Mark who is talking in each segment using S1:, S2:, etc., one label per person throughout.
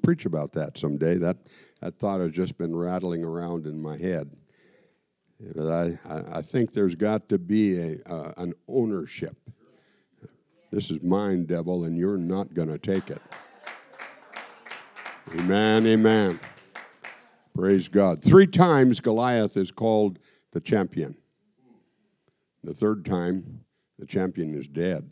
S1: preach about that someday. That thought has just been rattling around in my head. I think there's got to be an ownership. This is mine, devil, and you're not going to take it. Amen, amen. Praise God. 3 times Goliath is called the champion. The 3rd time, the champion is dead.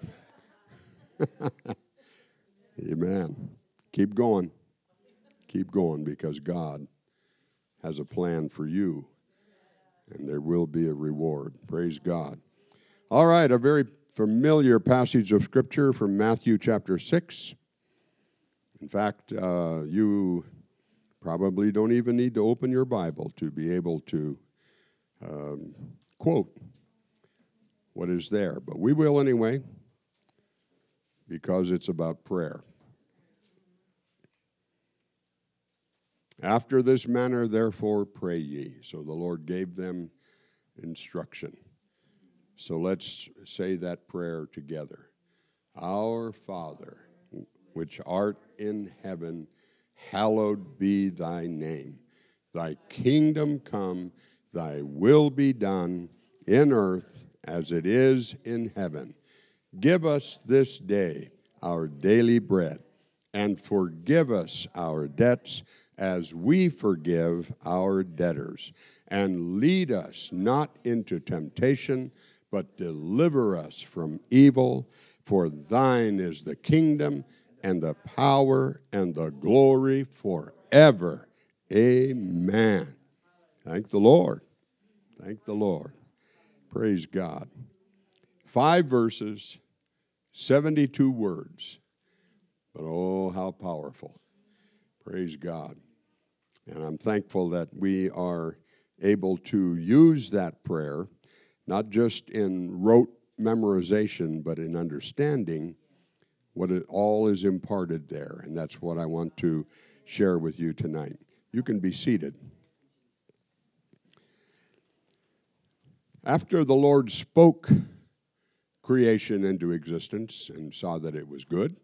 S1: Amen. Keep going. Keep going, because God has a plan for you, and there will be a reward. Praise God. All right, a very familiar passage of Scripture from Matthew chapter 6. In fact, you probably don't even need to open your Bible to be able to quote what is there. But we will anyway, because it's about prayer. After this manner, therefore, pray ye. So the Lord gave them instruction. So let's say that prayer together. Our Father, which art in heaven, hallowed be thy name. Thy kingdom come, thy will be done in earth as it is in heaven. Give us this day our daily bread, and forgive us our debts as we forgive our debtors. And lead us not into temptation, but deliver us from evil. For thine is the kingdom, and the power, and the glory forever. Amen. Thank the Lord. Thank the Lord. Praise God. 5 verses, 72 words. But oh, how powerful. Praise God. And I'm thankful that we are able to use that prayer, not just in rote memorization, but in understanding what it all is imparted there. And that's what I want to share with you tonight. You can be seated. After the Lord spoke creation into existence and saw that it was good,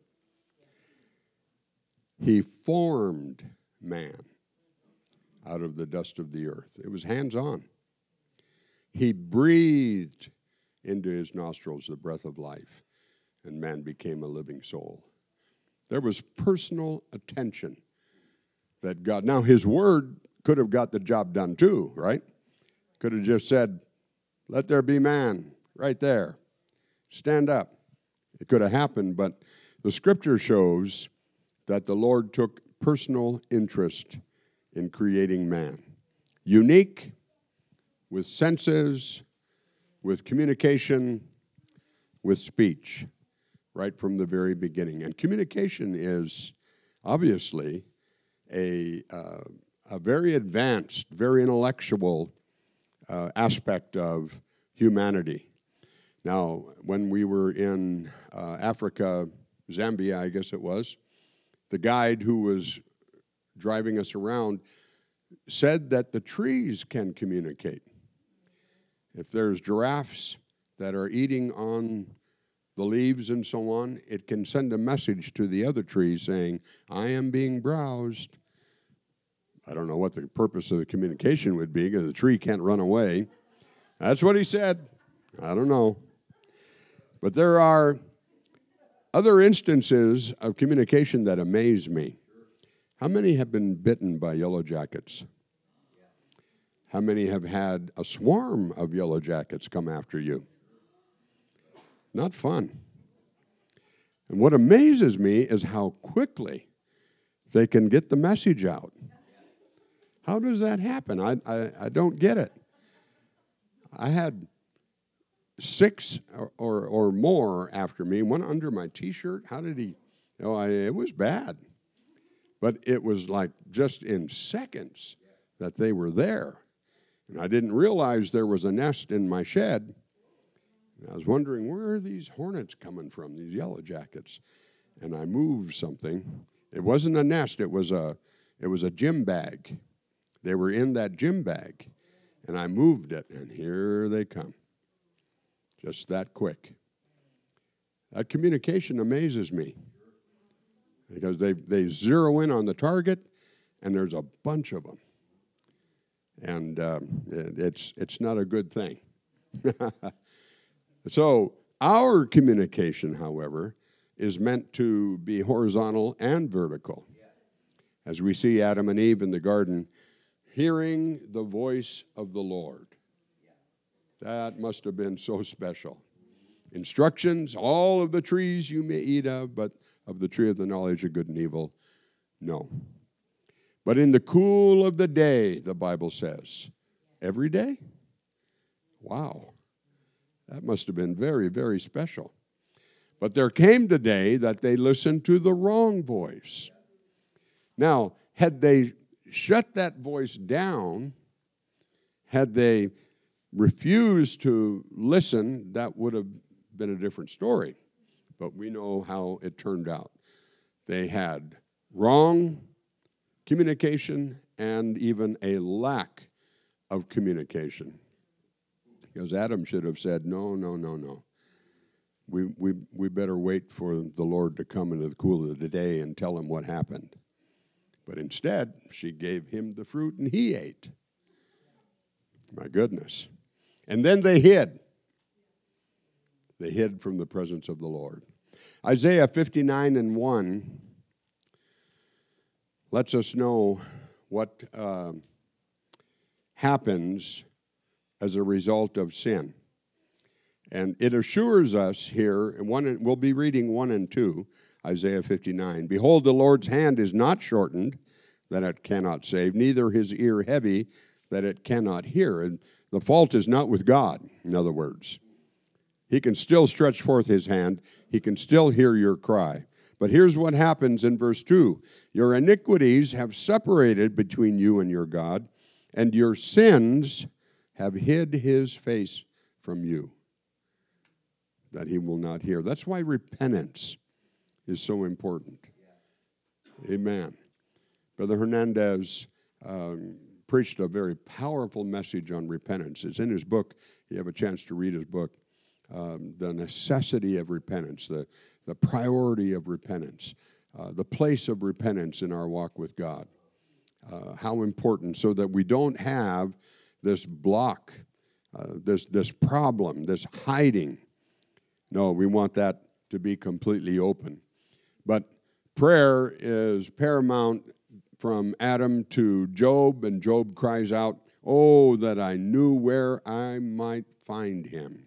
S1: He formed man out of the dust of the earth. It was hands-on. He breathed into his nostrils the breath of life, and man became a living soul. There was personal attention that God... Now, his word could have got the job done too, right? Could have just said, let there be man, right there. Stand up. It could have happened, but the Scripture shows that the Lord took personal interest in creating man. Unique, with senses, with communication, with speech, right from the very beginning. And communication is obviously a very advanced, very intellectual aspect of humanity. Now, when we were in Africa, Zambia, I guess it was, the guide who was driving us around said that the trees can communicate. If there's giraffes that are eating on the leaves and so on, it can send a message to the other trees saying, I am being browsed. I don't know what the purpose of the communication would be, because the tree can't run away. That's what he said. I don't know. But there are other instances of communication that amaze me. How many have been bitten by yellow jackets? How many have had a swarm of yellow jackets come after you? Not fun. And what amazes me is how quickly they can get the message out. How does that happen? I don't get it. I had 6 or more after me, one under my T-shirt. How did he? It was bad. But it was like just in seconds that they were there. And I didn't realize there was a nest in my shed. And I was wondering, where are these hornets coming from, these yellow jackets? And I moved something. It wasn't a nest, it was a gym bag. They were in that gym bag. And I moved it, and here they come. Just that quick. That communication amazes me. because they zero in on the target, and there's a bunch of them. And it's not a good thing. So our communication, however, is meant to be horizontal and vertical. As we see Adam and Eve in the garden, hearing the voice of the Lord. That must have been so special. Instructions, all of the trees you may eat of, but of the tree of the knowledge of good and evil, no. But in the cool of the day, the Bible says, every day? Wow. That must have been very, very special. But there came the day that they listened to the wrong voice. Now, had they shut that voice down, had they refused to listen, that would have been a different story. But we know how it turned out. They had wrong communication and even a lack of communication. Because Adam should have said, no. We better wait for the Lord to come into the cool of the day and tell him what happened. But instead, she gave him the fruit and he ate. My goodness. And then they hid. They hid from the presence of the Lord. Isaiah 59:1 lets us know what happens as a result of sin. And it assures us here, and we'll be reading 1 and 2, Isaiah 59. Behold, the Lord's hand is not shortened, that it cannot save, neither his ear heavy, that it cannot hear. And the fault is not with God, in other words. He can still stretch forth his hand. He can still hear your cry. But here's what happens in verse 2. Your iniquities have separated between you and your God, and your sins have hid his face from you, that he will not hear. That's why repentance is so important. Amen. Brother Hernandez preached a very powerful message on repentance. It's in his book. You have a chance to read his book. The necessity of repentance, the priority of repentance, the place of repentance in our walk with God. How important, so that we don't have this block, this problem, this hiding. No, we want that to be completely open. But prayer is paramount from Adam to Job, and Job cries out, "Oh, that I knew where I might find him."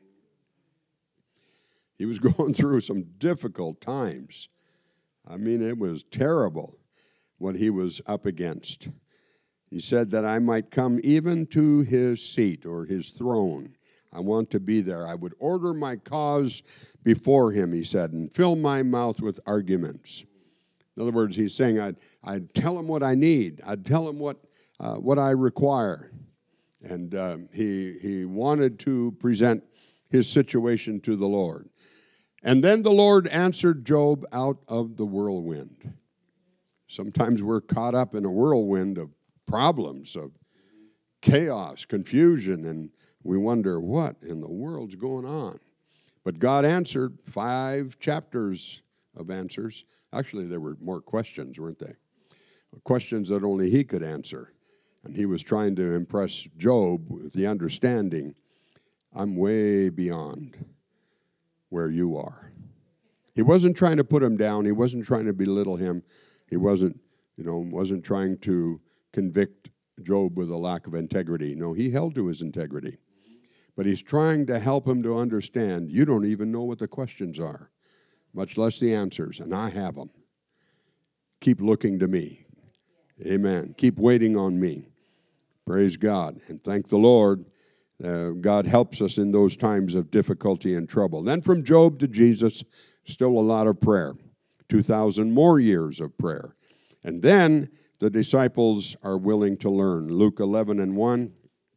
S1: He was going through some difficult times. I mean, it was terrible what he was up against. He said that I might come even to his seat or his throne. I want to be there. I would order my cause before him, he said, and fill my mouth with arguments. In other words, he's saying I'd tell him what I need. I'd tell him what I require. And he wanted to present his situation to the Lord. And then the Lord answered Job out of the whirlwind. Sometimes we're caught up in a whirlwind of problems, of chaos, confusion, and we wonder what in the world's going on. But God answered 5 chapters of answers. Actually, there were more questions, weren't they? Questions that only he could answer. And he was trying to impress Job with the understanding, I'm way beyond where you are. He wasn't trying to put him down. He wasn't trying to belittle him. He wasn't trying to convict Job with a lack of integrity. No, he held to his integrity. But he's trying to help him to understand, you don't even know what the questions are, much less the answers, and I have them. Keep looking to me. Amen. Keep waiting on me. Praise God. And thank the Lord. God helps us in those times of difficulty and trouble. Then from Job to Jesus, still a lot of prayer. 2,000 more years of prayer. And then the disciples are willing to learn. Luke 11:1.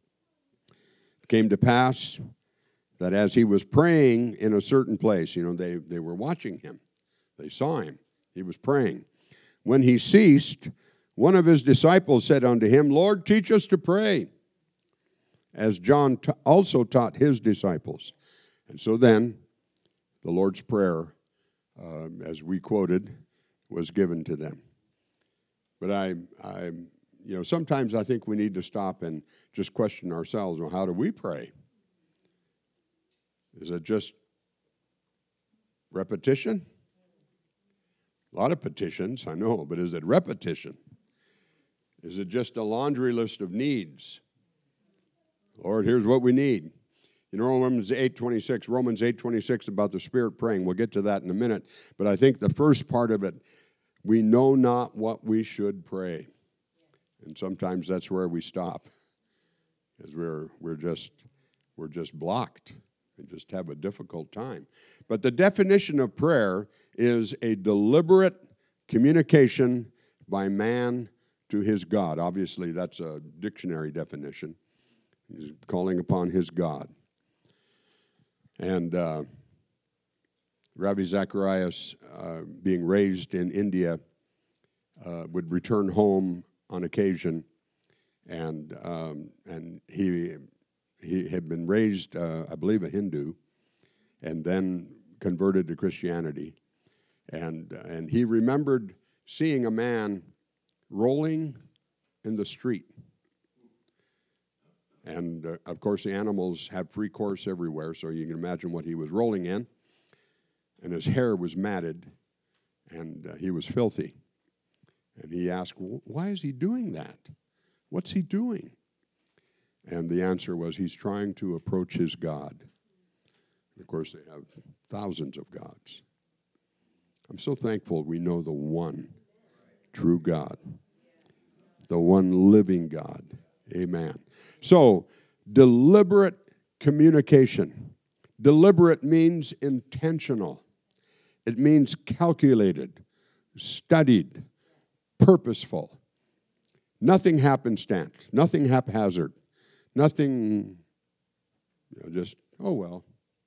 S1: It came to pass that as he was praying in a certain place, they were watching him. They saw him. He was praying. When he ceased, one of his disciples said unto him, Lord, teach us to pray, as John also taught his disciples. And so then, the Lord's Prayer, as we quoted, was given to them. But sometimes I think we need to stop and just question ourselves. Well, how do we pray? Is it just repetition? A lot of petitions, I know, but is it repetition? Is it just a laundry list of needs? Lord, here's what we need. You know, Romans 8:26 about the Spirit praying. We'll get to that in a minute. But I think the first part of it, we know not what we should pray. And sometimes that's where we stop, because we're just blocked and just have a difficult time. But the definition of prayer is a deliberate communication by man to his God. Obviously, that's a dictionary definition. He's calling upon his God. And Ravi Zacharias, being raised in India, would return home on occasion, and he had been raised, I believe, a Hindu, and then converted to Christianity, and he remembered seeing a man rolling in the street. And, of course, the animals have free course everywhere, so you can imagine what he was rolling in. And his hair was matted, and he was filthy. And he asked, why is he doing that? What's he doing? And the answer was, he's trying to approach his God. And, of course, they have thousands of gods. I'm so thankful we know the one true God, the one living God. Amen. So, deliberate communication. Deliberate means intentional. It means calculated, studied, purposeful. Nothing happenstance, nothing haphazard, nothing, just, oh well.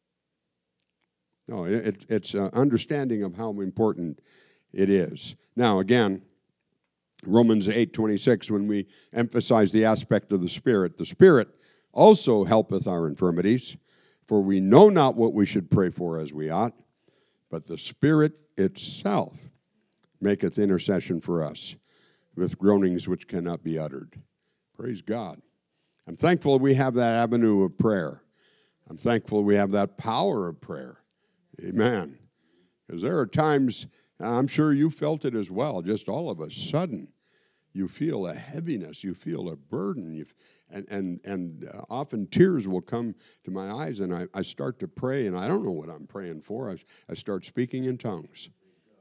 S1: No, it's an understanding of how important it is. Now, again, Romans 8:26, when we emphasize the aspect of the Spirit also helpeth our infirmities, for we know not what we should pray for as we ought, but the Spirit itself maketh intercession for us with groanings which cannot be uttered. Praise God. I'm thankful we have that avenue of prayer. I'm thankful we have that power of prayer. Amen. Because there are times, I'm sure you felt it as well, just all of a sudden, you feel a heaviness, you feel a burden, and often tears will come to my eyes, and I start to pray, and I don't know what I'm praying for. I start speaking in tongues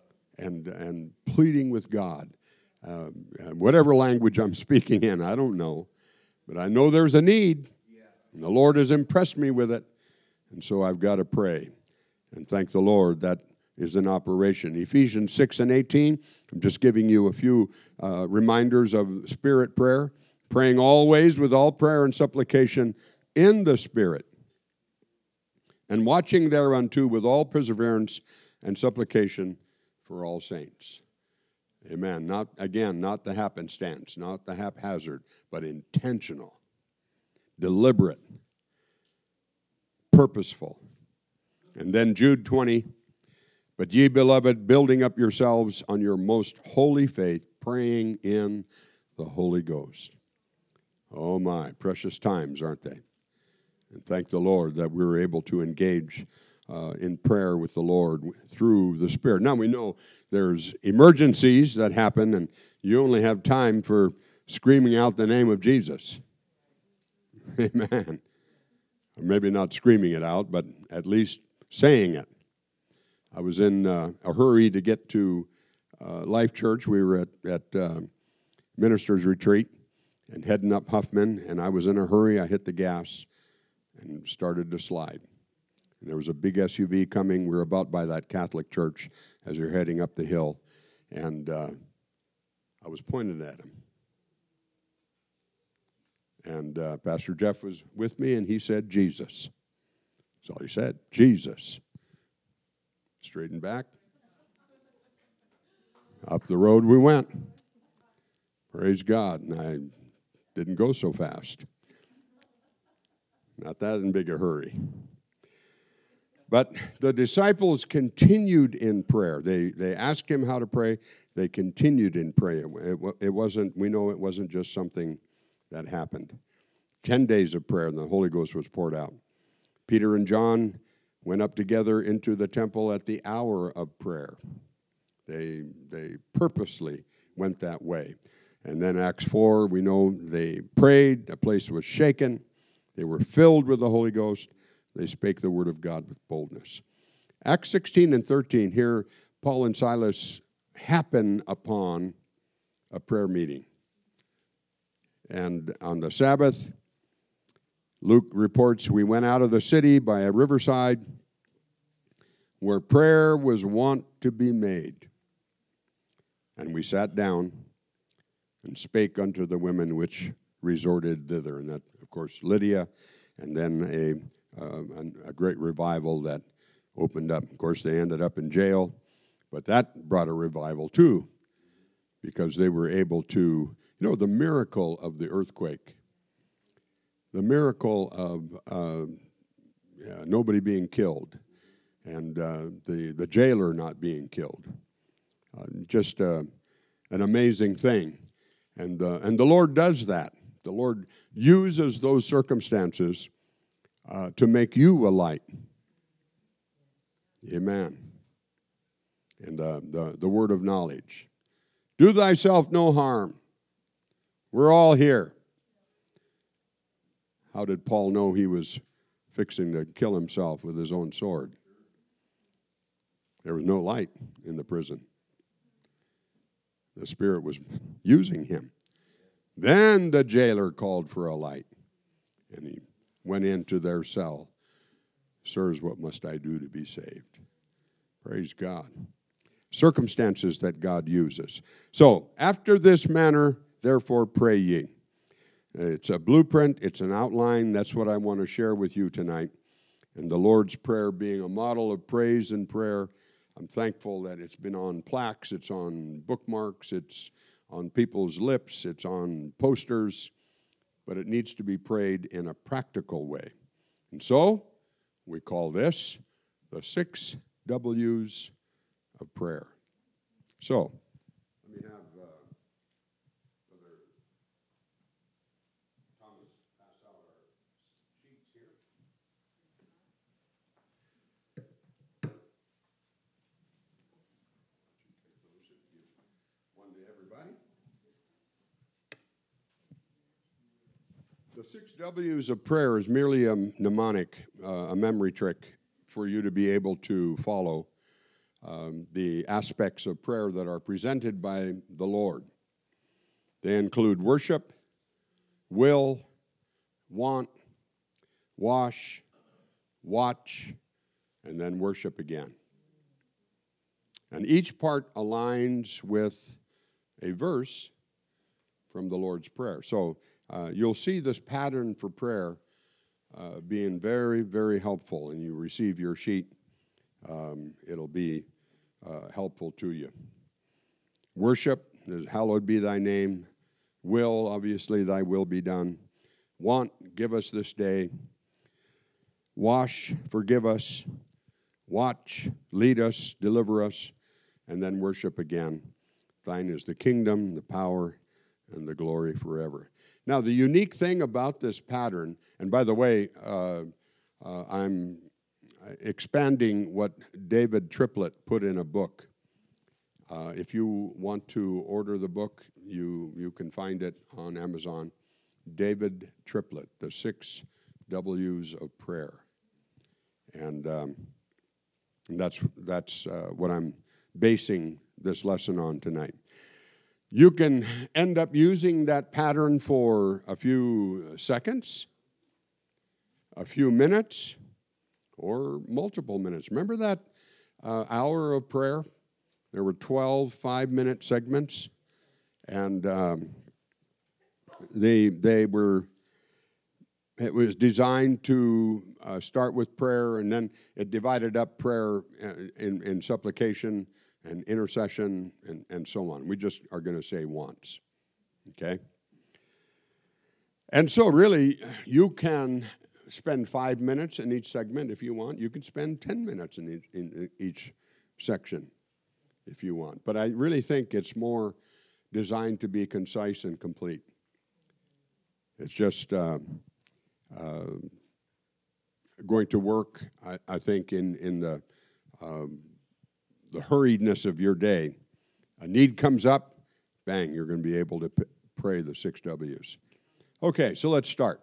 S1: and pleading with God. Whatever language I'm speaking in, I don't know, but I know there's a need, and the Lord has impressed me with it, and so I've got to pray. And thank the Lord that is in operation. Ephesians 6:18, I'm just giving you a few reminders of Spirit prayer. Praying always with all prayer and supplication in the Spirit, and watching thereunto with all perseverance and supplication for all saints. Amen. Not the happenstance, not the haphazard, but intentional, deliberate, purposeful. And then Jude 20, but ye, beloved, building up yourselves on your most holy faith, praying in the Holy Ghost. Oh my, precious times, aren't they? And thank the Lord that we were able to engage in prayer with the Lord through the Spirit. Now we know there's emergencies that happen, and you only have time for screaming out the name of Jesus. Amen. Or maybe not screaming it out, but at least saying it. I was in a hurry to get to Life Church. We were at Minister's Retreat and heading up Huffman, and I was in a hurry. I hit the gas and started to slide. And there was a big SUV coming. We were about by that Catholic church as you're heading up the hill, and I was pointing at him. And Pastor Jeff was with me, and he said, Jesus. That's all he said, Jesus. Straightened back. Up the road we went. Praise God. And I didn't go so fast. Not that in big a hurry. But the disciples continued in prayer. They asked him how to pray. They continued in prayer. It wasn't, we know it wasn't just something that happened. 10 days of prayer, and the Holy Ghost was poured out. Peter and John went up together into the temple at the hour of prayer. They purposely went that way. And then Acts 4, we know they prayed, the place was shaken, they were filled with the Holy Ghost, they spake the word of God with boldness. Acts 16 and 13, here Paul and Silas happen upon a prayer meeting. And on the Sabbath, Luke reports, we went out of the city by a riverside where prayer was wont to be made. And we sat down and spake unto the women which resorted thither. And that, of course, Lydia, and then a great revival that opened up. Of course, they ended up in jail, but that brought a revival too, because they were able to, the miracle of the earthquake, the miracle of nobody being killed, and the jailer not being killed. Just an amazing thing. And the Lord does that. The Lord uses those circumstances to make you a light. Amen. And the word of knowledge. Do thyself no harm. We're all here. How did Paul know he was fixing to kill himself with his own sword? There was no light in the prison. The Spirit was using him. Then the jailer called for a light, and he went into their cell. Sirs, what must I do to be saved? Praise God. Circumstances that God uses. So, after this manner, therefore pray ye. It's a blueprint, it's an outline. That's what I want to share with you tonight. And the Lord's Prayer being a model of praise and prayer, I'm thankful that it's been on plaques, it's on bookmarks, it's on people's lips, it's on posters, but it needs to be prayed in a practical way. And so, we call this the 6 W's of prayer. So, let me have Brother Thomas pass out our sheets here. One to everybody. The 6 W's of prayer is merely a mnemonic, a memory trick for you to be able to follow the aspects of prayer that are presented by the Lord. They include worship, will, want, wash, watch, and then worship again. And each part aligns with a verse from the Lord's Prayer. So you'll see this pattern for prayer being very, very helpful, and you receive your sheet. It'll be helpful to you. Worship is hallowed be thy name. Will, obviously, thy will be done. Want, give us this day. Wash, forgive us. Watch, lead us, deliver us. And then worship again. Thine is the kingdom, the power, and the glory forever. Now, the unique thing about this pattern, and by the way, I'm expanding what David Triplett put in a book. If you want to order the book, you can find it on Amazon. David Triplett, The 6 W's of Prayer. And that's what I'm basing this lesson on tonight. You can end up using that pattern for a few seconds, a few minutes, or multiple minutes. Remember that hour of prayer? There were 12 5-minute segments, and it was designed to start with prayer, and then it divided up prayer in supplication and intercession and so on. We just are going to say once, okay? And so really, you can spend 5 minutes in each segment if you want. You can spend 10 minutes in each section if you want. But I really think it's more designed to be concise and complete. It's just going to work, I think, in the hurriedness of your day. A need comes up, bang, you're going to be able to pray the 6 W's. Okay, so let's start.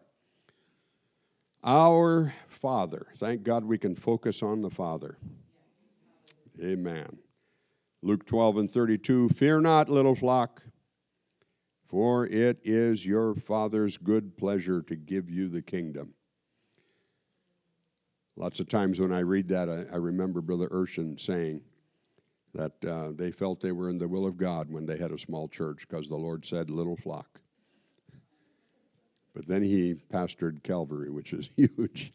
S1: Our Father. Thank God we can focus on the Father. Amen. Luke 12:32, fear not, little flock, for it is your Father's good pleasure to give you the kingdom. Lots of times when I read that, I remember Brother Urshan saying that they felt they were in the will of God when they had a small church because the Lord said, little flock. But then he pastored Calvary, which is huge.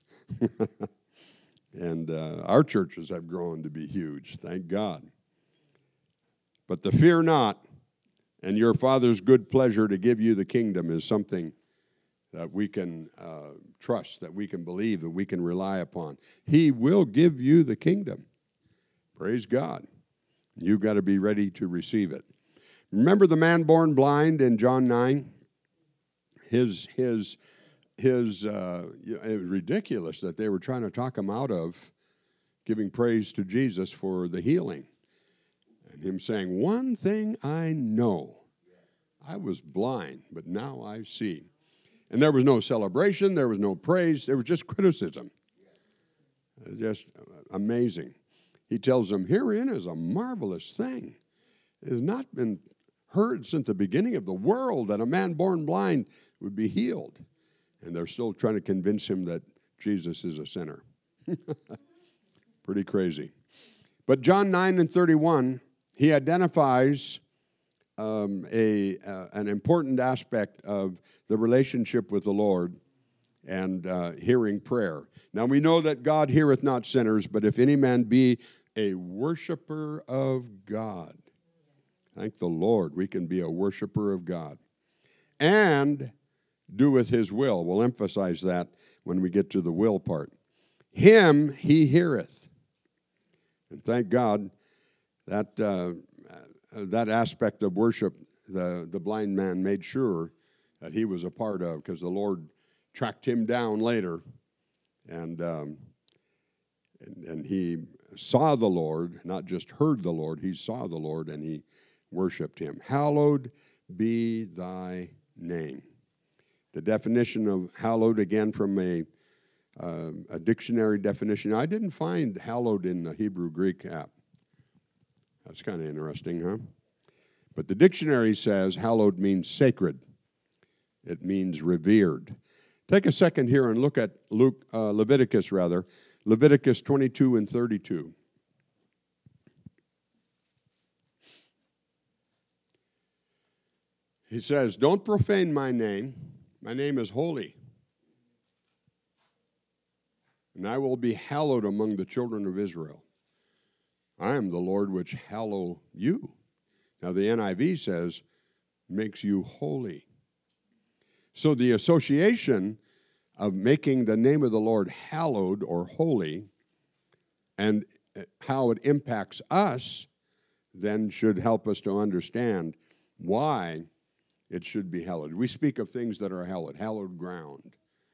S1: And our churches have grown to be huge, thank God. But the fear not, and your Father's good pleasure to give you the kingdom is something that we can trust, that we can believe, that we can rely upon. He will give you the kingdom. Praise God. You've got to be ready to receive it. Remember the man born blind in John 9? It was ridiculous that they were trying to talk him out of giving praise to Jesus for the healing. And him saying, one thing I know, I was blind, but now I see. And there was no celebration, there was no praise, there was just criticism. Just amazing. He tells them, herein is a marvelous thing. It has not been heard since the beginning of the world that a man born blind would be healed. And they're still trying to convince him that Jesus is a sinner. Pretty crazy. But John 9:31, he identifies an important aspect of the relationship with the Lord and hearing prayer. Now we know that God heareth not sinners, but if any man be a worshiper of God, thank the Lord, we can be a worshiper of God, and doeth his will. We'll emphasize that when we get to the will part. Him he heareth. And thank God that that aspect of worship, the blind man made sure that he was a part of, because the Lord tracked him down later, and he saw the Lord, not just heard the Lord, he saw the Lord and he worshiped him. Hallowed be thy name. The definition of hallowed, again, from a dictionary definition. I didn't find hallowed in the Hebrew Greek app. That's kind of interesting, huh? But the dictionary says hallowed means sacred. It means revered. Take a second here and look at Leviticus 22:32. He says, don't profane my name. My name is holy. And I will be hallowed among the children of Israel. I am the Lord which hallow you. Now the NIV says, makes you holy. So the association of making the name of the Lord hallowed or holy and how it impacts us then should help us to understand why it should be hallowed. We speak of things that are hallowed, hallowed ground,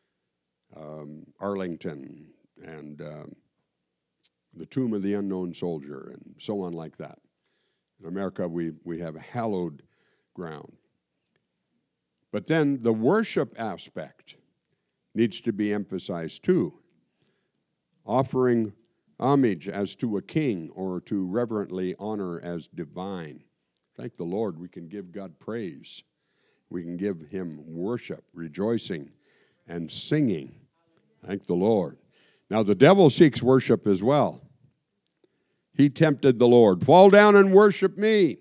S1: Arlington, and the tomb of the unknown soldier, and so on like that. In America, we have a hallowed ground. But then the worship aspect needs to be emphasized too. Offering homage as to a king or to reverently honor as divine. Thank the Lord, we can give God praise. We can give him worship, rejoicing, and singing. Thank the Lord. Now the devil seeks worship as well. He tempted the Lord. Fall down and worship me.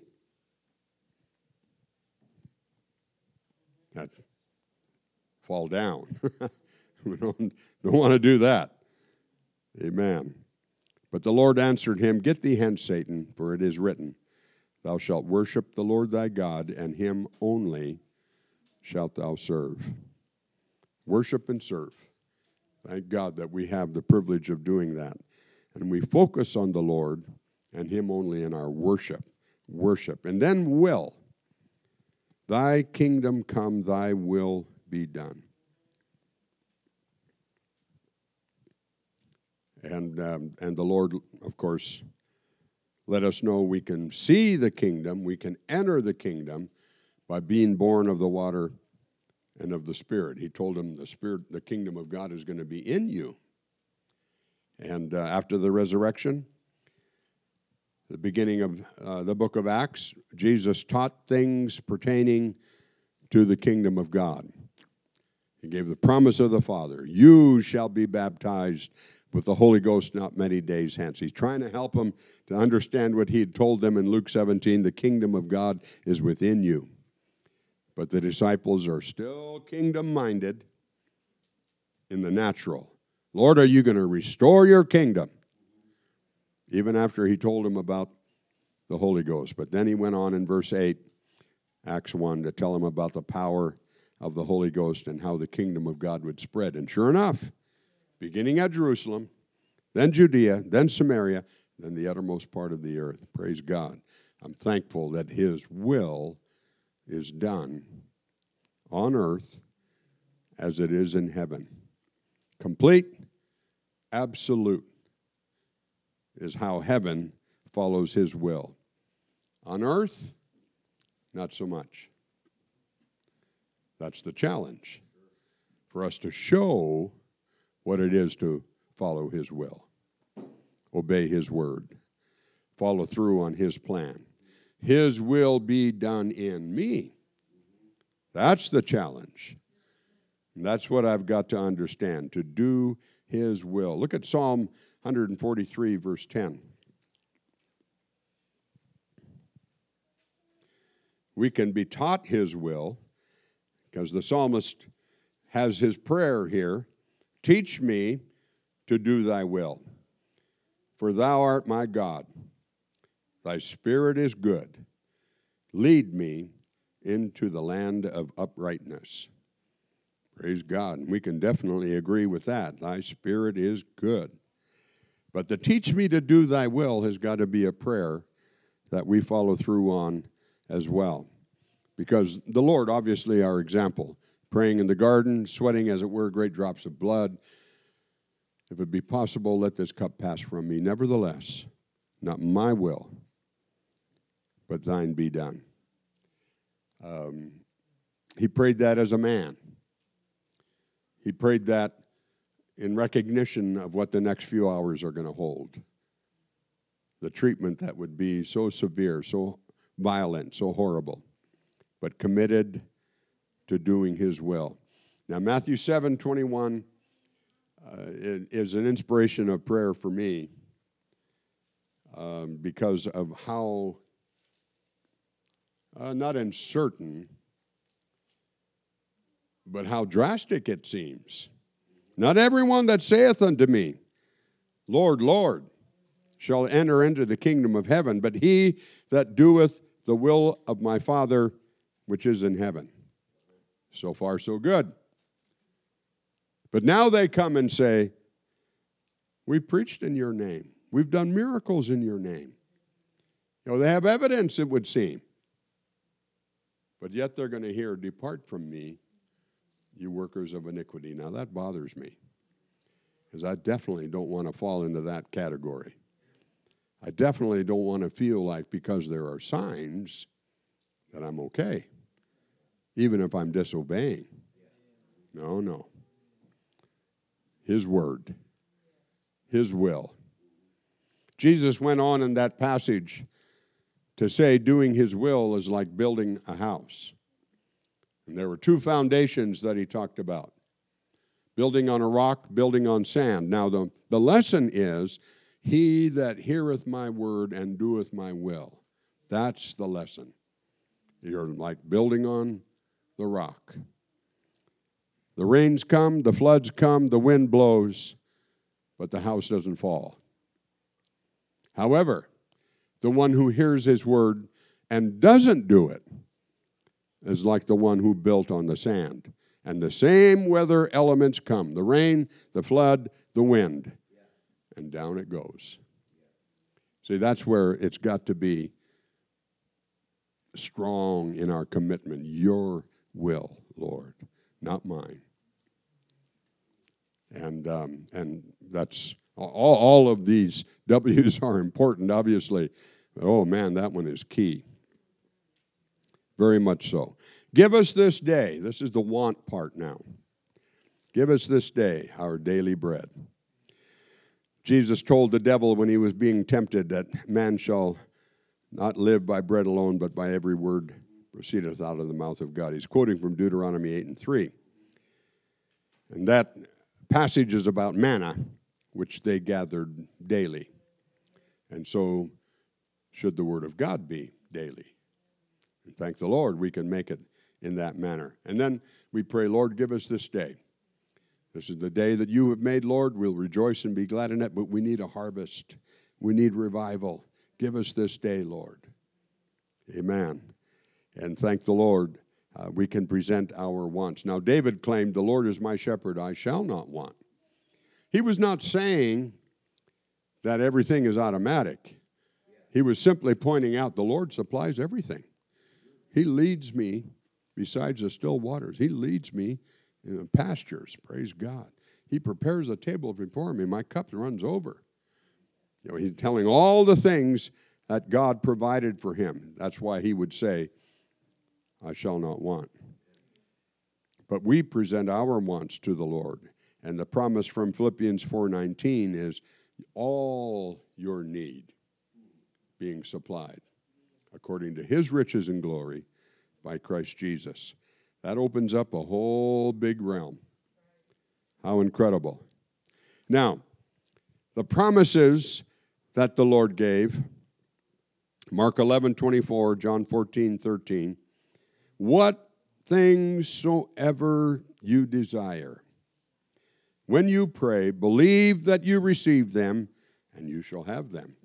S1: That, fall down. We don't want to do that. Amen. But the Lord answered him, get thee hence, Satan, for it is written, thou shalt worship the Lord thy God, and him only shalt thou serve. Worship and serve. Thank God that we have the privilege of doing that. And we focus on the Lord and Him only in our worship. And then will. Thy kingdom come, thy will be done. And the Lord, of course, let us know we can see the kingdom, we can enter the kingdom by being born of the water and of the Spirit. He told him the kingdom of God is going to be in you. And after the resurrection, the beginning of the book of Acts, Jesus taught things pertaining to the kingdom of God. He gave the promise of the Father, you shall be baptized with the Holy Ghost not many days hence. He's trying to help them to understand what he had told them in Luke 17, the kingdom of God is within you. But the disciples are still kingdom-minded in the natural. Lord, are you going to restore your kingdom? Even after he told them about the Holy Ghost. But then he went on in verse 8, Acts 1, to tell them about the power of the Holy Ghost and how the kingdom of God would spread. And sure enough, beginning at Jerusalem, then Judea, then Samaria, then the uttermost part of the earth. Praise God. I'm thankful that His will is done on earth as it is in heaven. Complete, absolute is how heaven follows His will. On earth, not so much. That's the challenge, for us to show what it is to follow His will, obey His word, follow through on His plan. His will be done in me. That's the challenge. And that's what I've got to understand, to do His will. Look at Psalm 143, verse 10. We can be taught His will, because the psalmist has his prayer here. Teach me to do thy will, for thou art my God. Thy spirit is good. Lead me into the land of uprightness. Praise God. And we can definitely agree with that. Thy spirit is good. But the teach me to do thy will has got to be a prayer that we follow through on as well. Because the Lord, obviously, our example, praying in the garden, sweating, as it were, great drops of blood. If it be possible, let this cup pass from me. Nevertheless, not my will, but thine be done. He prayed that as a man. He prayed that in recognition of what the next few hours are going to hold. The treatment that would be so severe, so violent, so horrible, but committed to doing His will. Now, Matthew 7:21 is an inspiration of prayer for me because of how, not uncertain, but how drastic it seems. Not everyone that saith unto me, Lord, Lord, shall enter into the kingdom of heaven, but he that doeth the will of my Father which is in heaven. So far, so good. But now they come and say, we preached in your name. We've done miracles in your name. You know, they have evidence, it would seem. But yet they're going to hear, depart from me, you workers of iniquity. Now that bothers me, because I definitely don't want to fall into that category. I definitely don't want to feel like because there are signs that I'm okay, even if I'm disobeying. No. His word, His will. Jesus went on in that passage to say doing His will is like building a house. And there were two foundations that He talked about. Building on a rock, building on sand. Now the lesson is, he that heareth my word and doeth my will. That's the lesson. You're like building on the rock. The rains come, the floods come, the wind blows, but the house doesn't fall. However, the one who hears His word and doesn't do it is like the one who built on the sand. And the same weather elements come, the rain, the flood, the wind, and down it goes. See, that's where it's got to be strong in our commitment. Your will, Lord, not mine. And that's all of these W's are important, obviously. But, oh, man, that one is key. Very much so. Give us this day. This is the want part now. Give us this day our daily bread. Jesus told the devil when he was being tempted that man shall not live by bread alone, but by every word proceedeth out of the mouth of God. He's quoting from Deuteronomy 8:3. And that passage is about manna, which they gathered daily. And so should the word of God be daily. And thank the Lord we can make it in that manner. And then we pray, Lord, give us this day. This is the day that you have made, Lord. We'll rejoice and be glad in it, but we need a harvest. We need revival. Give us this day, Lord. Amen. And thank the Lord, we can present our wants. Now, David claimed, the Lord is my shepherd, I shall not want. He was not saying that everything is automatic. He was simply pointing out the Lord supplies everything. He leads me besides the still waters. He leads me in the pastures, praise God. He prepares a table before me. My cup runs over. You know, he's telling all the things that God provided for him. That's why he would say, I shall not want. But we present our wants to the Lord. And the promise from Philippians 4:19 is all your need being supplied according to his riches and glory by Christ Jesus. That opens up a whole big realm. How incredible. Now, the promises that the Lord gave, Mark 11:24, John 14:13, what things soever you desire, when you pray, believe that you receive them, and you shall have them.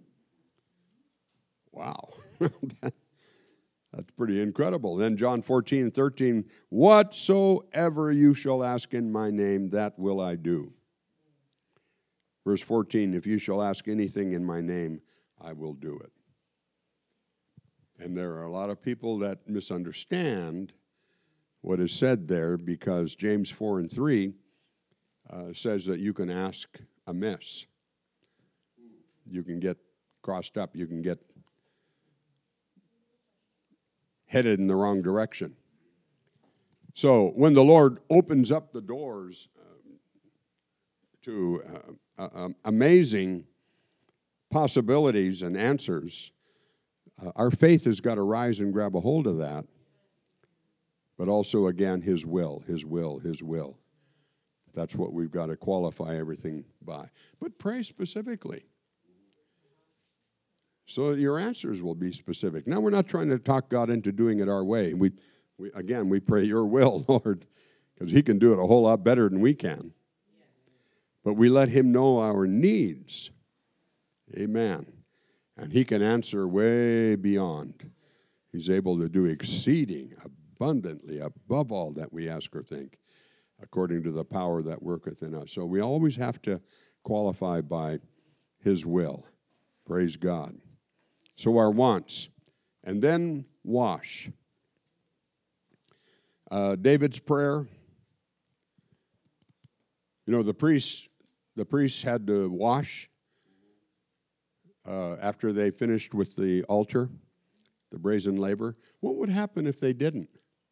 S1: Wow. That's pretty incredible. Then John 14:13, whatsoever you shall ask in my name, that will I do. Verse 14, if you shall ask anything in my name, I will do it. And there are a lot of people that misunderstand what is said there, because James 4:3 says that you can ask amiss. You can get crossed up. You can get headed in the wrong direction. So when the Lord opens up the doors to amazing possibilities and answers, our faith has got to rise and grab a hold of that. But also, again, his will, his will, his will. That's what we've got to qualify everything by. But pray specifically, so that your answers will be specific. Now, we're not trying to talk God into doing it our way. We pray your will, Lord, because he can do it a whole lot better than we can. But we let him know our needs. Amen. And he can answer way beyond. He's able to do exceeding abundantly above all that we ask or think, according to the power that worketh in us. So we always have to qualify by his will. Praise God. So our wants. And then wash. David's prayer. You know, the priests had to wash after they finished with the altar, the brazen laver. What would happen if they didn't?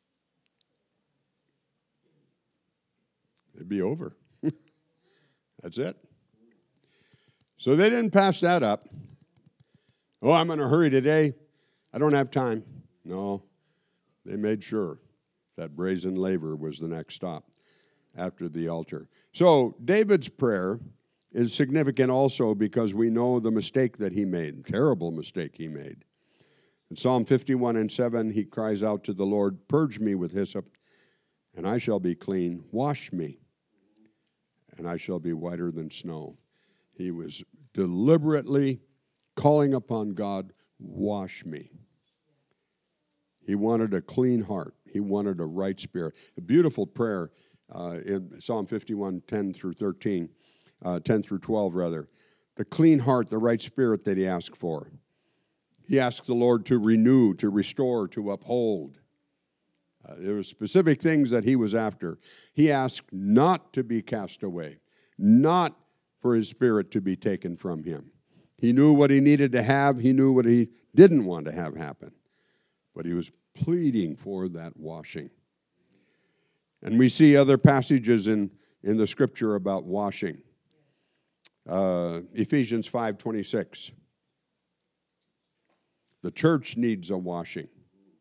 S1: It'd be over. That's it. So they didn't pass that up. Oh, I'm in a hurry today. I don't have time. No, they made sure that brazen laver was the next stop after the altar. So David's prayer is significant also because we know the mistake that he made, terrible mistake he made. In Psalm 51:7, he cries out to the Lord, purge me with hyssop, and I shall be clean. Wash me, and I shall be whiter than snow. He was deliberately calling upon God, wash me. He wanted a clean heart. He wanted a right spirit. A beautiful prayer in Psalm 51, 10 through 13, 10 through 12 rather. The clean heart, the right spirit that he asked for. He asked the Lord to renew, to restore, to uphold. There were specific things that he was after. He asked not to be cast away, not for his spirit to be taken from him. He knew what he needed to have. He knew what he didn't want to have happen. But he was pleading for that washing. And we see other passages in the Scripture about washing. Ephesians 5:26. The church needs a washing.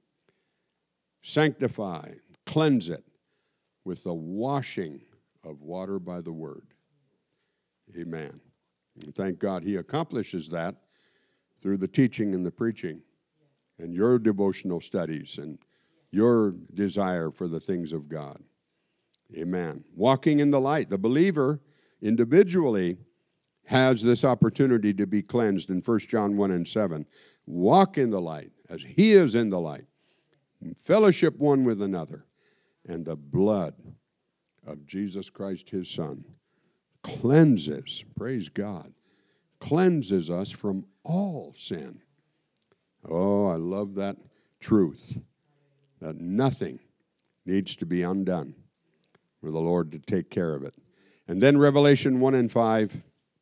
S1: Sanctify, cleanse it with the washing of water by the word. Amen. And thank God he accomplishes that through the teaching and the preaching and your devotional studies and your desire for the things of God. Amen. Walking in the light. The believer individually has this opportunity to be cleansed in 1 John 1 and 7. Walk in the light as he is in the light. Fellowship one with another. And the blood of Jesus Christ, his Son, cleanses, praise God, cleanses us from all sin. Oh, I love that truth, that nothing needs to be undone for the Lord to take care of it. And then Revelation 1 and 5,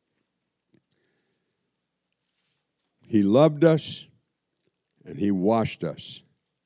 S1: he loved us and he washed us.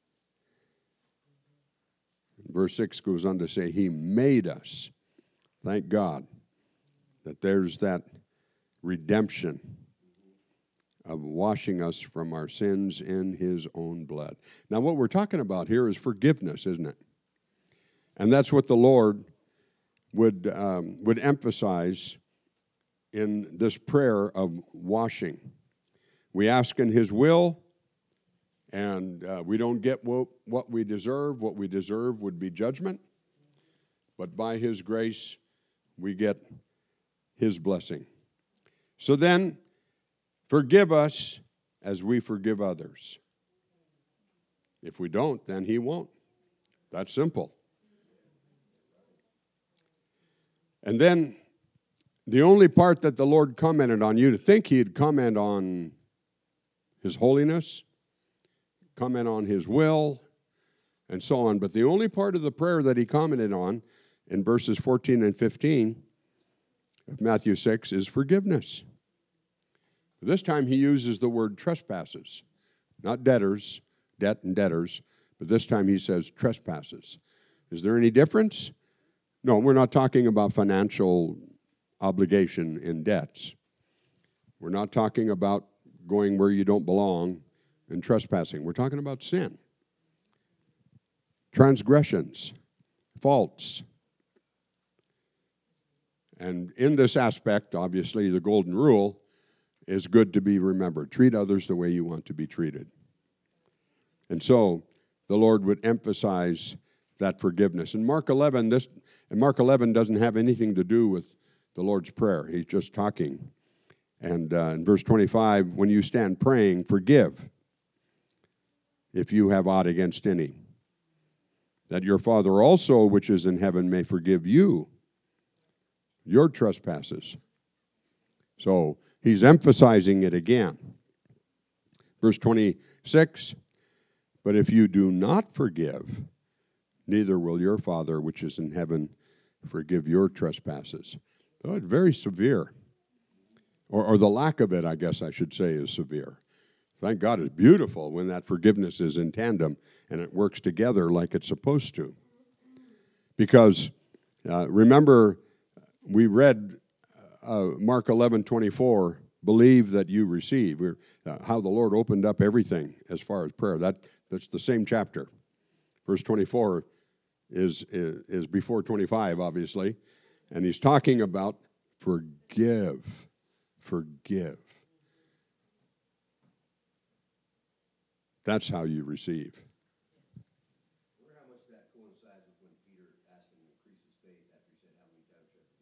S1: Verse 6 goes on to say, he made us. Thank God that there's that redemption of washing us from our sins in his own blood. Now, what we're talking about here is forgiveness, isn't it? And that's what the Lord would emphasize in this prayer of washing. We ask in his will, and we don't get what we deserve. What we deserve would be judgment. But by his grace, we get his blessing. So then, forgive us as we forgive others. If we don't, then he won't. That's simple. And then, the only part that the Lord commented on, you'd think he'd comment on his holiness, comment on his will, and so on. But the only part of the prayer that he commented on in verses 14 and 15 of Matthew 6 is forgiveness. This time he uses the word trespasses, not debtors, debt and debtors, but this time he says trespasses. Is there any difference? No, we're not talking about financial obligation in debts. We're not talking about going where you don't belong and trespassing. We're talking about sin, transgressions, faults. And in this aspect, obviously, the golden rule is good to be remembered. Treat others the way you want to be treated. And so the Lord would emphasize that forgiveness. In Mark 11, Mark 11 doesn't have anything to do with the Lord's Prayer. He's just talking. And in verse 25, when you stand praying, forgive if you have aught against any, that your Father also, which is in heaven, may forgive you your trespasses. So he's emphasizing it again. Verse 26, but if you do not forgive, neither will your Father, which is in heaven, forgive your trespasses. Oh, it's very severe. Or the lack of it, I guess I should say, is severe. Thank God it's beautiful when that forgiveness is in tandem and it works together like it's supposed to. Because remember, we read Mark 11:24, believe that you receive, how the Lord opened up everything as far as prayer. That's the same chapter. Verse 24 is before 25, obviously, and he's talking about forgive. That's how you receive.
S2: I wonder how much that coincides with when Peter asked him to increase his faith after he said, how many times should I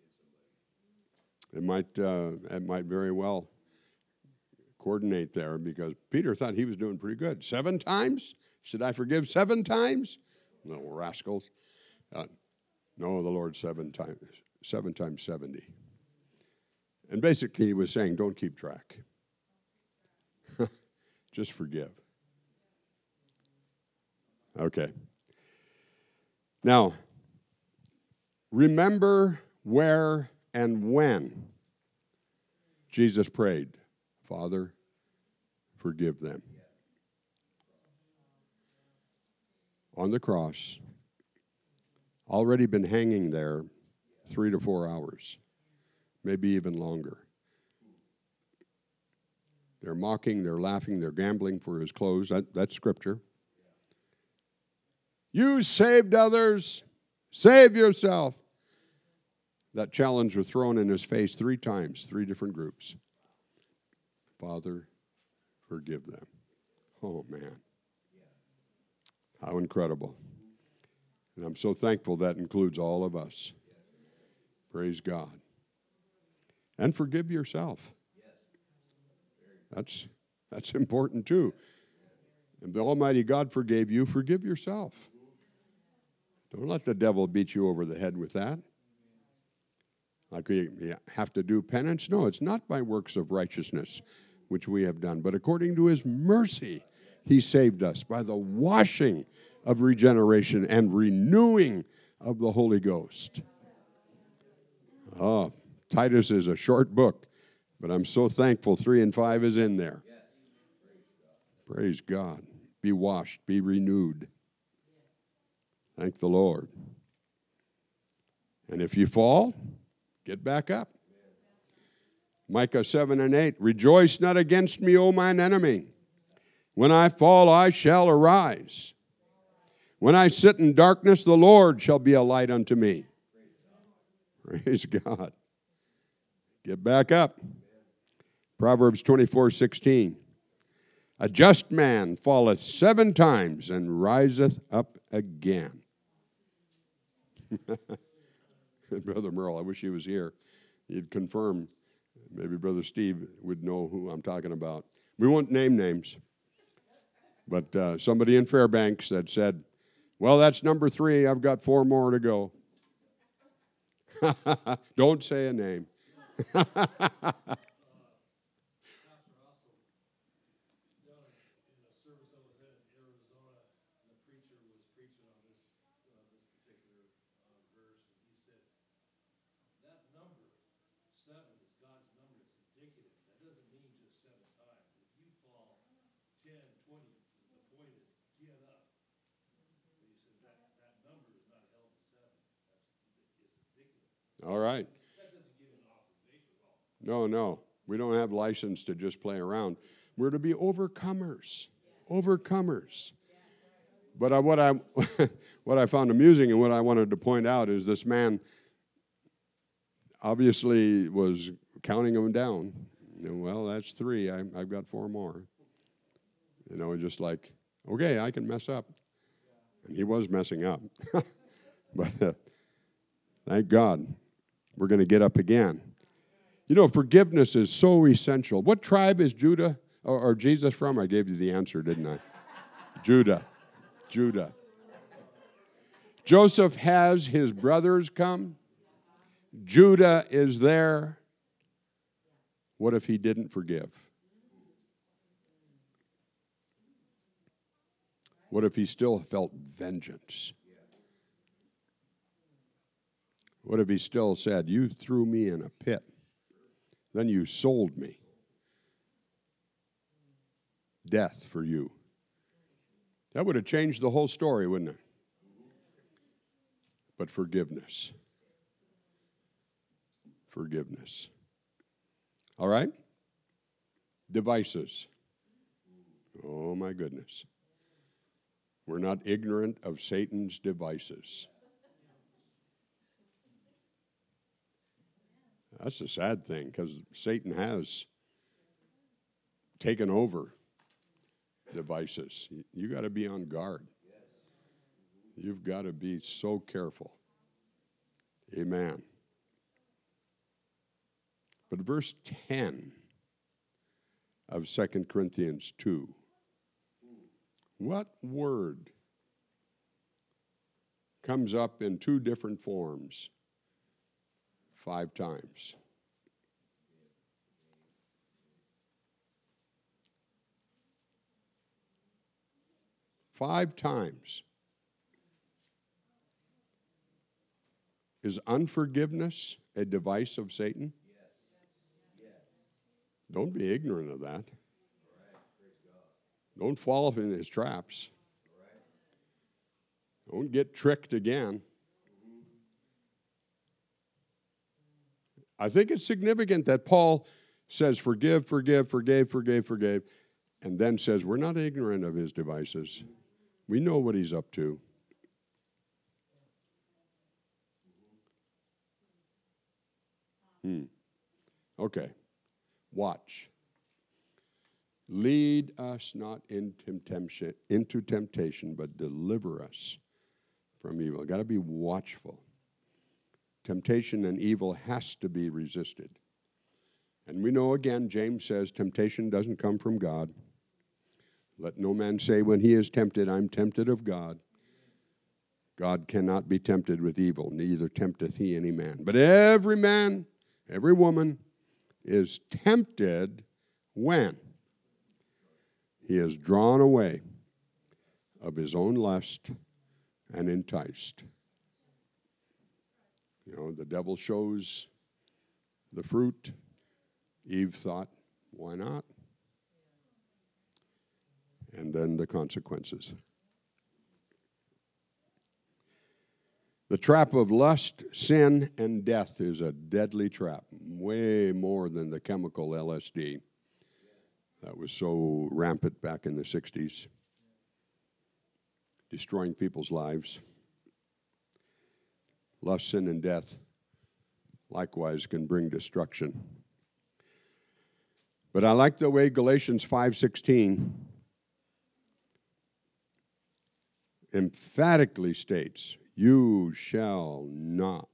S2: forgive somebody?
S1: It might very well coordinate there because Peter thought he was doing pretty good. 7 times? Should I forgive 7 times? Little rascals. No, the Lord 7 times 70. And basically he was saying, don't keep track. Just forgive. Okay. Now, remember where and when Jesus prayed, Father, forgive them. On the cross, already been hanging there 3 to 4 hours, maybe even longer. They're mocking, they're laughing, they're gambling for his clothes. That's scripture. You saved others, save yourself. That challenge was thrown in his face 3 times, 3 different groups. Father, forgive them. Oh, man. How incredible. And I'm so thankful that includes all of us. Praise God. And forgive yourself. That's important too. If the Almighty God forgave you, forgive yourself. Don't let the devil beat you over the head with that. Like we have to do penance. No, it's not by works of righteousness, which we have done, but according to his mercy, he saved us by the washing of regeneration and renewing of the Holy Ghost. Oh, Titus is a short book, but I'm so thankful 3 and 5 is in there. Praise God. Be washed, be renewed. Thank the Lord. And if you fall, get back up. Micah 7 and 8, rejoice not against me, O mine enemy. When I fall, I shall arise. When I sit in darkness, the Lord shall be a light unto me. Praise God. Get back up. Proverbs 24:16. A just man falleth 7 times and riseth up again. Brother Merle, I wish he was here. He'd confirm. Maybe Brother Steve would know who I'm talking about. We won't name names. But somebody in Fairbanks that said, well, that's number 3. I've got 4 more to go. Don't say a name. All right. No. We don't have license to just play around. We're to be overcomers. Overcomers. But what I found amusing and what I wanted to point out is this man obviously was counting them down. Well, that's 3. I've got 4 more. Just like, okay, I can mess up. And he was messing up. But thank God. We're going to get up again. Forgiveness is so essential. What tribe is Judah or Jesus from? I gave you the answer, didn't I? Judah. Joseph has his brothers come. Judah is there. What if he didn't forgive? What if he still felt vengeance? What if he still said, you threw me in a pit, then you sold me? Death for you. That would have changed the whole story, wouldn't it? But forgiveness. Forgiveness. All right? Devices. Oh, my goodness. We're not ignorant of Satan's devices. That's a sad thing because Satan has taken over devices. You got to be on guard. You've got to be so careful. Amen. But verse 10 of 2 Corinthians 2, what word comes up in two different forms 5 times. Five times. Is unforgiveness a device of Satan? Don't be ignorant of that. Don't fall in his traps. Don't get tricked again. I think it's significant that Paul says, forgive, forgive, forgave, and then says, we're not ignorant of his devices. We know what he's up to. Okay. Watch. Lead us not into temptation, but deliver us from evil. Got to be watchful. Temptation and evil has to be resisted. And we know, again, James says, temptation doesn't come from God. Let no man say when he is tempted, I'm tempted of God. God cannot be tempted with evil, neither tempteth he any man. But every man, every woman is tempted when he is drawn away of his own lust and enticed. You know, the devil shows the fruit. Eve thought, why not? And then the consequences. The trap of lust, sin, and death is a deadly trap, way more than the chemical LSD that was so rampant back in the 60s, destroying people's lives. Lust, sin, and death likewise can bring destruction. But I like the way Galatians 5:16 emphatically states, you shall not.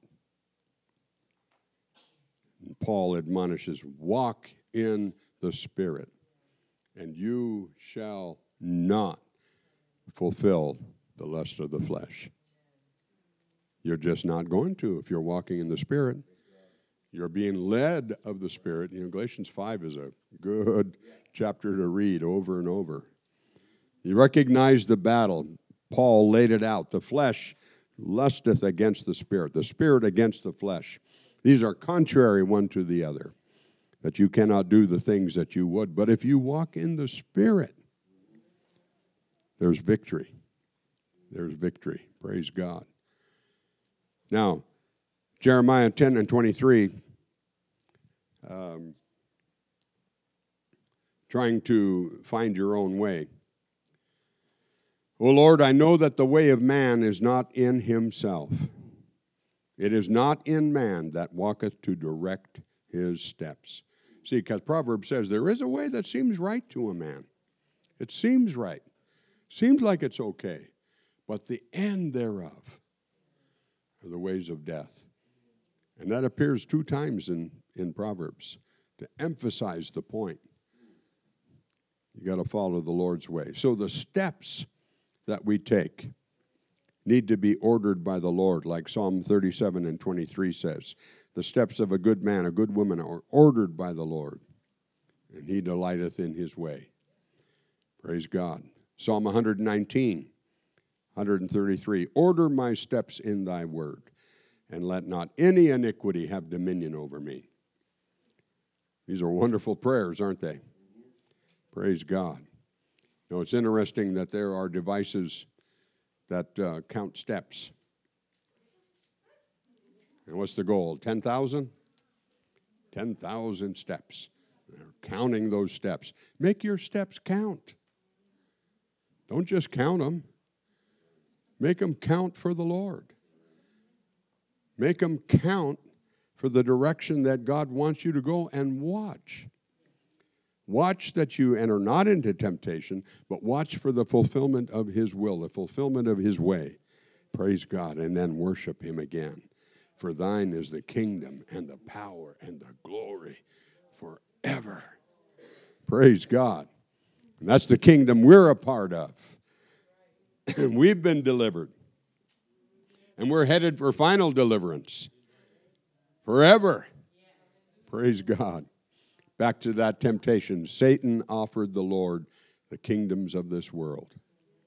S1: And Paul admonishes, walk in the Spirit, and you shall not fulfill the lust of the flesh. You're just not going to if you're walking in the Spirit. You're being led of the Spirit. You know, Galatians 5 is a good chapter to read over and over. You recognize the battle. Paul laid it out. The flesh lusteth against the Spirit against the flesh. These are contrary one to the other, that you cannot do the things that you would. But if you walk in the Spirit, there's victory. There's victory. Praise God. Now, Jeremiah 10:23, trying to find your own way. O Lord, I know that the way of man is not in himself. It is not in man that walketh to direct his steps. See, because Proverbs says there is a way that seems right to a man. It seems right. Seems like it's okay. But the end thereof are the ways of death. And that appears 2 times in Proverbs to emphasize the point. You got to follow the Lord's way. So the steps that we take need to be ordered by the Lord, like Psalm 37:23 says. The steps of a good man, a good woman are ordered by the Lord, and he delighteth in his way. Praise God. Psalm 119, 133. Order my steps in thy word, and let not any iniquity have dominion over me. These are wonderful prayers, aren't they? Praise God. You know, it's interesting that there are devices that count steps. And what's the goal? 10,000? 10,000 steps. They're counting those steps. Make your steps count. Don't just count them. Make them count for the Lord. Make them count for the direction that God wants you to go, and watch. Watch that you enter not into temptation, but watch for the fulfillment of his will, the fulfillment of his way. Praise God, and then worship him again. For thine is the kingdom and the power and the glory forever. Praise God. And that's the kingdom we're a part of. We've been delivered. And we're headed for final deliverance. Forever. Praise God. Back to that temptation. Satan offered the Lord the kingdoms of this world.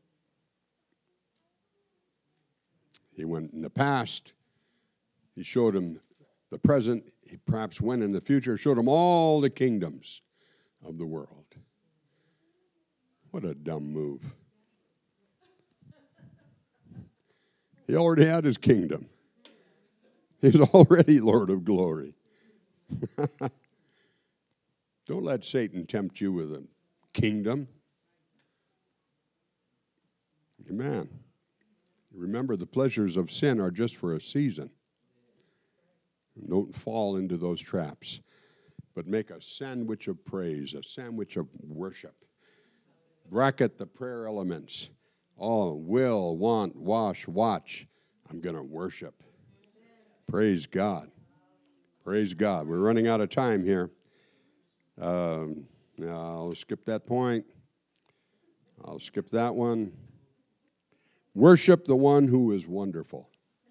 S1: He went in the past. He showed him the present. He perhaps went in the future, showed him all the kingdoms of the world. What a dumb move. He already had his kingdom. He's already Lord of glory. Don't let Satan tempt you with a kingdom. Amen. Remember, the pleasures of sin are just for a season. Don't fall into those traps, but make a sandwich of praise, a sandwich of worship. Bracket the prayer elements. Oh, will, want, wash, watch. I'm going to worship. Praise God. Praise God. We're running out of time here. I'll skip that point. I'll skip that one. Worship the one who is wonderful.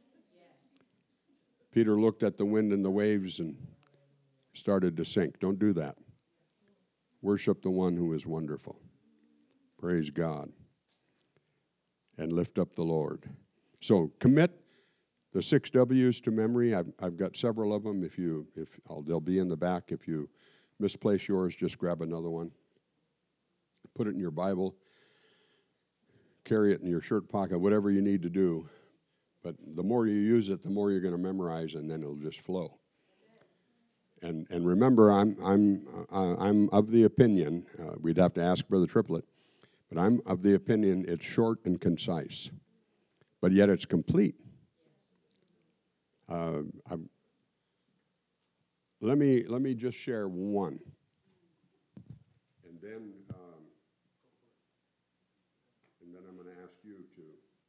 S1: Peter looked at the wind and the waves and started to sink. Don't do that. Worship the one who is wonderful. Praise God. And lift up the Lord. So commit the 6 W's to memory. I've got several of them. They'll be in the back. If you misplace yours, just grab another one. Put it in your Bible. Carry it in your shirt pocket, whatever you need to do. But the more you use it, the more you're going to memorize, and then it'll just flow. And remember, I'm of the opinion, we'd have to ask Brother Triplett, but I'm of the opinion it's short and concise, but yet it's complete. Let me just share one, and then I'm going to ask you to.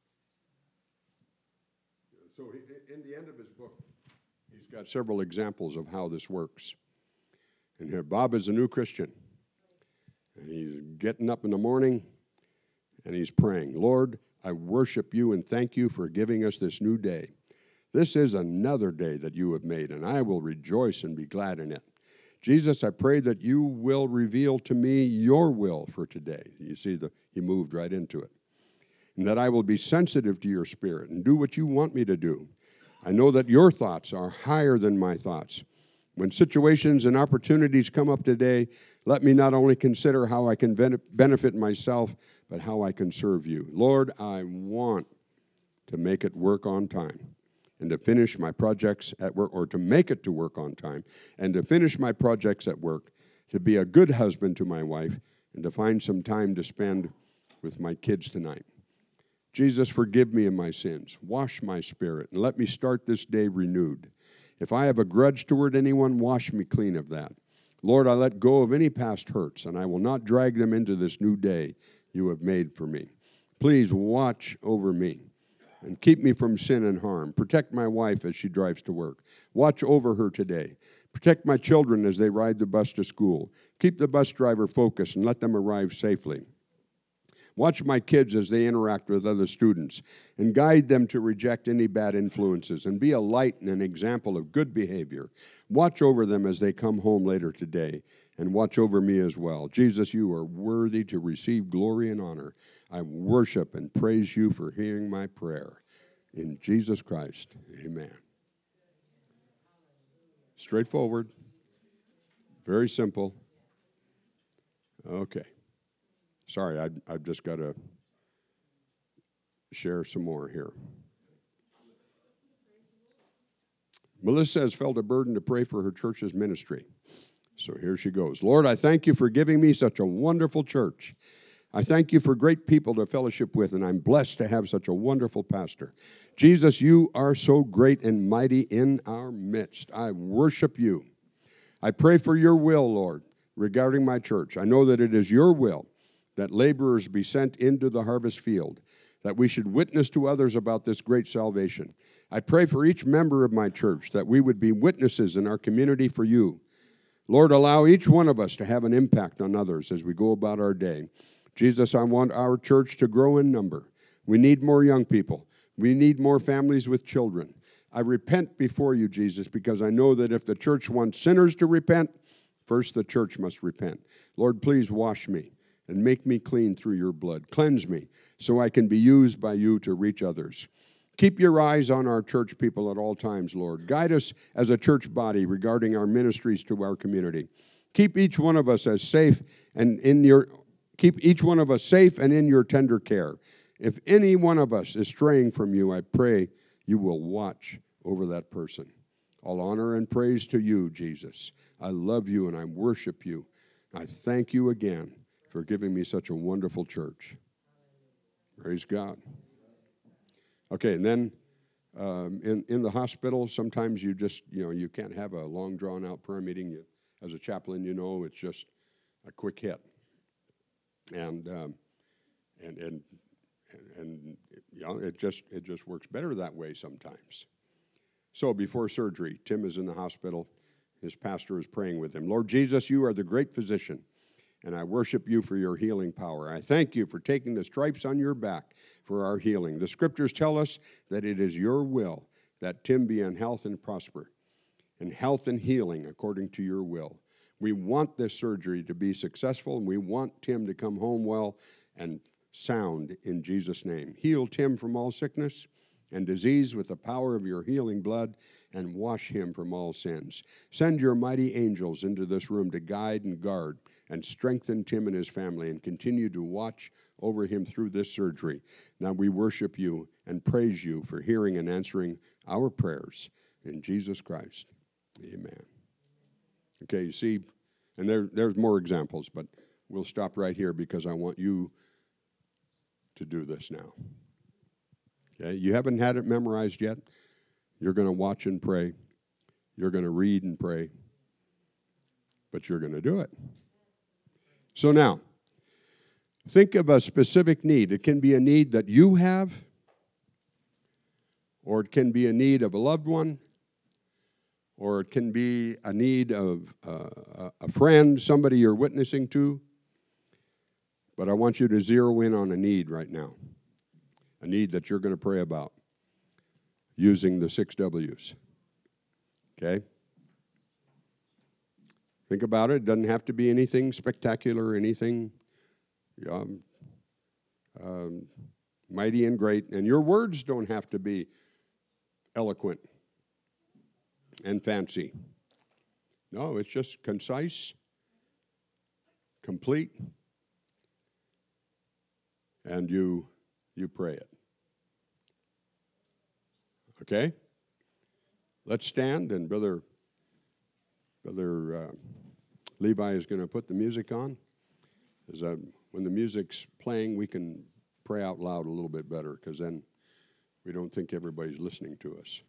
S1: So in the end of his book, he's got several examples of how this works. And here, Bob is a new Christian. And he's getting up in the morning, and he's praying, Lord, I worship you and thank you for giving us this new day. This is another day that you have made, and I will rejoice and be glad in it. Jesus, I pray that you will reveal to me your will for today. You see, he moved right into it. And that I will be sensitive to your spirit and do what you want me to do. I know that your thoughts are higher than my thoughts. When situations and opportunities come up today, let me not only consider how I can benefit myself, but how I can serve you. Lord, I want to make it work on time and to finish my projects at work, or to make it to work on time and to finish my projects at work, to be a good husband to my wife, and to find some time to spend with my kids tonight. Jesus, forgive me of my sins. Wash my spirit, and let me start this day renewed. If I have a grudge toward anyone, wash me clean of that. Lord, I let go of any past hurts, and I will not drag them into this new day you have made for me. Please watch over me and keep me from sin and harm. Protect my wife as she drives to work. Watch over her today. Protect my children as they ride the bus to school. Keep the bus driver focused and let them arrive safely. Watch my kids as they interact with other students and guide them to reject any bad influences and be a light and an example of good behavior. Watch over them as they come home later today, and watch over me as well. Jesus, you are worthy to receive glory and honor. I worship and praise you for hearing my prayer. In Jesus Christ, amen. Straightforward. Very simple. Okay. Sorry, I've just got to share some more here. Melissa has felt a burden to pray for her church's ministry. So here she goes. Lord, I thank you for giving me such a wonderful church. I thank you for great people to fellowship with, and I'm blessed to have such a wonderful pastor. Jesus, you are so great and mighty in our midst. I worship you. I pray for your will, Lord, regarding my church. I know that it is your will that laborers be sent into the harvest field, that we should witness to others about this great salvation. I pray for each member of my church that we would be witnesses in our community for you. Lord, allow each one of us to have an impact on others as we go about our day. Jesus, I want our church to grow in number. We need more young people. We need more families with children. I repent before you, Jesus, because I know that if the church wants sinners to repent, first the church must repent. Lord, please wash me and make me clean through your blood. Cleanse me so I can be used by you to reach others. Keep your eyes on our church people at all times, Lord. Guide us as a church body regarding our ministries to our community. Keep each one of us as safe and in your tender care. If any one of us is straying from you, I pray you will watch over that person. All honor and praise to you, Jesus. I love you and I worship you. I thank you again for giving me such a wonderful church. Praise God. Okay, and then in the hospital, sometimes you just, you can't have a long, drawn-out prayer meeting. As a chaplain, it's just a quick hit. And it just works better that way sometimes. So before surgery, Tim is in the hospital. His pastor is praying with him. Lord Jesus, you are the great physician, and I worship you for your healing power. I thank you for taking the stripes on your back for our healing. The scriptures tell us that it is your will that Tim be in health and prosper, in health and healing according to your will. We want this surgery to be successful, and we want Tim to come home well and sound in Jesus' name. Heal Tim from all sickness and disease with the power of your healing blood, and wash him from all sins. Send your mighty angels into this room to guide and guard and strengthen Tim and his family, and continue to watch over him through this surgery. Now we worship you and praise you for hearing and answering our prayers. In Jesus Christ, amen. Okay, you see, and there's more examples, but we'll stop right here because I want you to do this now. Okay, you haven't had it memorized yet. You're going to watch and pray. You're going to read and pray. But you're going to do it. So now, think of a specific need. It can be a need that you have, or it can be a need of a loved one, or it can be a need of a friend, somebody you're witnessing to. But I want you to zero in on a need right now, a need that you're going to pray about using the 6 W's. Okay? Think about it. It doesn't have to be anything spectacular, anything mighty and great. And your words don't have to be eloquent and fancy. No, it's just concise, complete, and you pray it. Okay? Let's stand, and Brother Levi is going to put the music on. When the music's playing, we can pray out loud a little bit better, because then we don't think everybody's listening to us.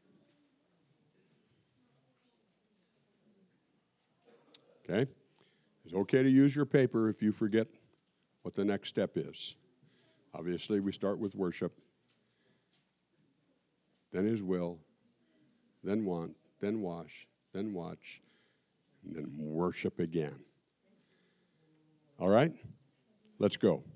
S1: Okay? It's okay to use your paper if you forget what the next step is. Obviously, we start with worship, then His will, then want, then wash, then watch, and then worship again. All right? Let's go.